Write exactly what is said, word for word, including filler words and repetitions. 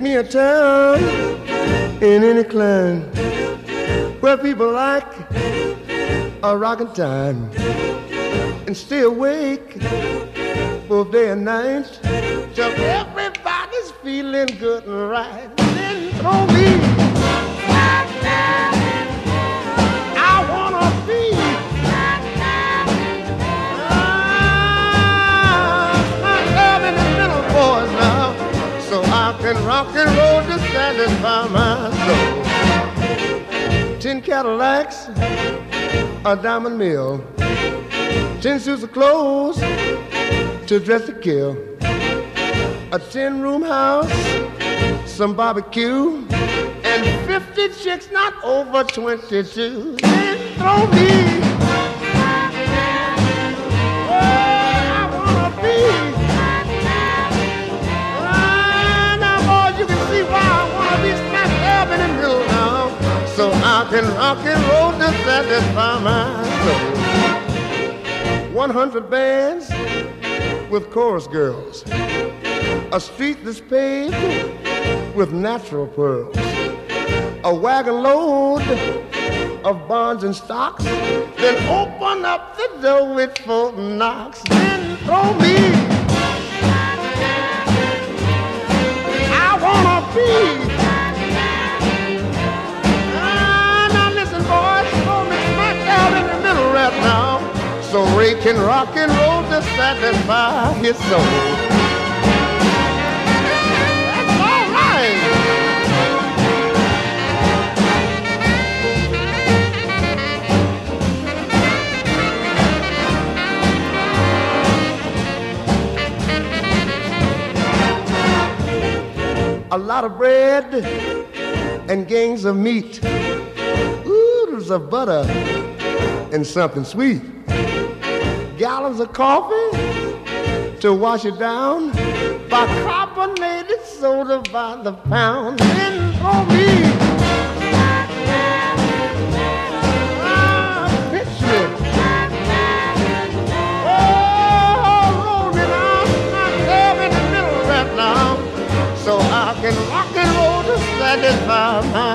me a town in any clime where people like a rockin' time and stay awake both day and night till everybody's feeling good and right. Then throw me. I wanna be ah, in the middle, boys, now, so I can rock and roll to satisfy my soul. Ten Cadillacs, a diamond mill, ten suits of clothes to dress to kill, a ten-room house, some barbecue, and fifty chicks not over twenty-two. Then throw me. Oh, I wanna be. Ah, now, boys, you can see why I wanna be smack dab in the middle now, so I can rock and roll to satisfy my soul. One hundred bands with chorus girls, a street that's paved with natural pearls, a wagon load of bonds and stocks, then open up the door with four knocks, then throw me. I wanna be. Ah, now listen, boys, throw me smack down in the middle right now, so Ray can rock and roll to satisfy his soul. That's all right. A lot of bread and gangs of meat, oodles of butter and something sweet, gallons of coffee to wash it down, bicarbonated soda by the pound. Then for me, ah, picture it. Oh, roll me down, myself in the middle right now, so I can rock and roll to satisfy my